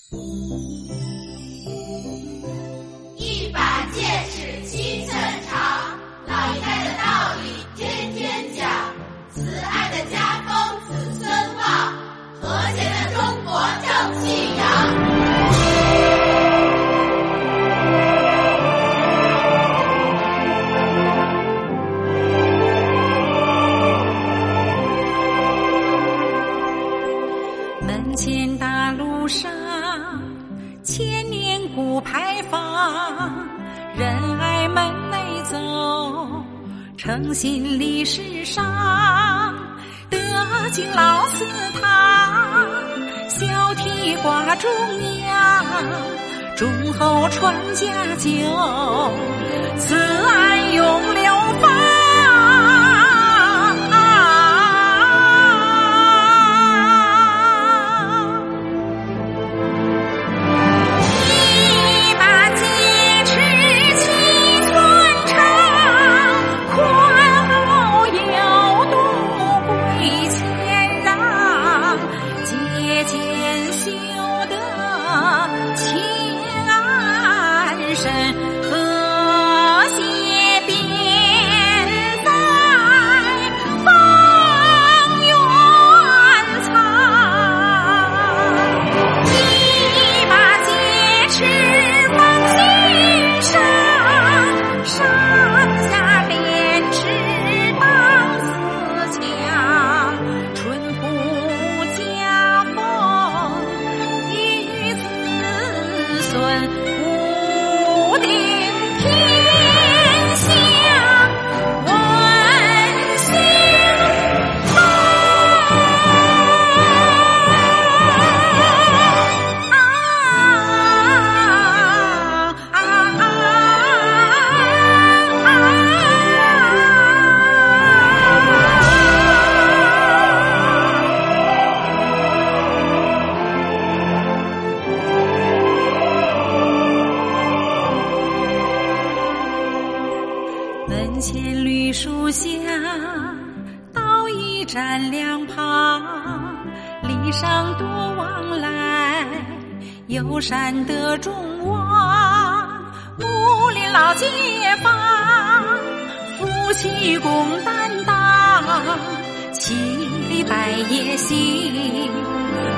一把剑尺七寸长，老一代的道理天天讲，慈爱的家风子孙望，和谐的中国正气扬。 门前大路上，千年古牌坊，仁爱门内走，诚信历史上，德景老祠堂，小题挂中央，忠厚传家久，慈爱永流芳。门前绿树下，道一站两旁，礼上多往来，友善的众望。武林老街坊，夫妻共担当，七里百业兴，